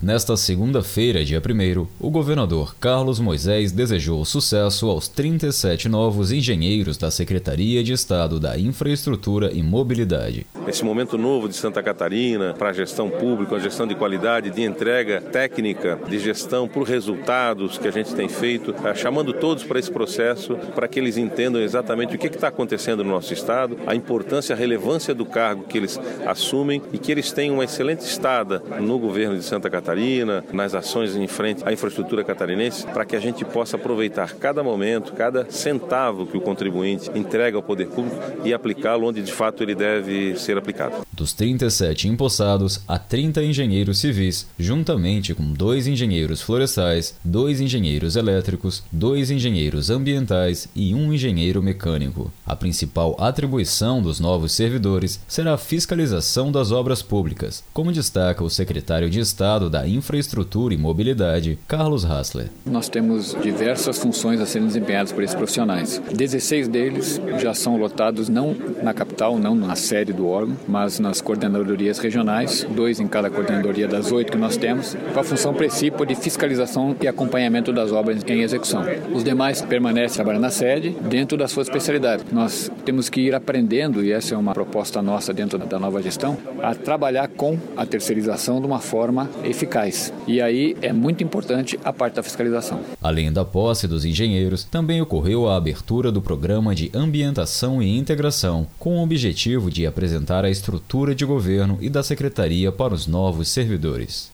Nesta segunda-feira, dia 1º, o governador Carlos Moisés desejou sucesso aos 37 novos engenheiros da Secretaria de Estado da Infraestrutura e Mobilidade. Esse momento novo de Santa Catarina para a gestão pública, a gestão de qualidade, de entrega técnica, de gestão por resultados que a gente tem feito, chamando todos para esse processo, para que eles entendam exatamente o que está acontecendo no nosso Estado, a importância, a relevância do cargo que eles assumem e que eles tenham uma excelente estada no governo de Santa Catarina, nas ações em frente à infraestrutura catarinense, para que a gente possa aproveitar cada momento, cada centavo que o contribuinte entrega ao poder público e aplicá-lo onde de fato ele deve ser aplicado. Dos 37 empossados, há 30 engenheiros civis, juntamente com 2 engenheiros florestais, 2 engenheiros elétricos, 2 engenheiros ambientais e 1 engenheiro mecânico. A principal atribuição dos novos servidores será a fiscalização das obras públicas, como destaca o secretário de Estado da Infraestrutura e Mobilidade, Carlos Hassler. Nós temos diversas funções a serem desempenhadas por esses profissionais. 16 deles já são lotados não na capital, não na sede do órgão, mas nas coordenadorias regionais, 2 em cada coordenadoria das 8 que nós temos, com a função principal de fiscalização e acompanhamento das obras em execução. Os demais permanecem trabalhando na sede, dentro da sua especialidade. Nós temos que ir aprendendo, e essa é uma proposta nossa dentro da nova gestão, a trabalhar com a terceirização de uma forma eficaz. E aí é muito importante a parte da fiscalização. Além da posse dos engenheiros, também ocorreu a abertura do Programa de Ambientação e Integração, com o objetivo de apresentar a estrutura de governo e da Secretaria para os novos servidores.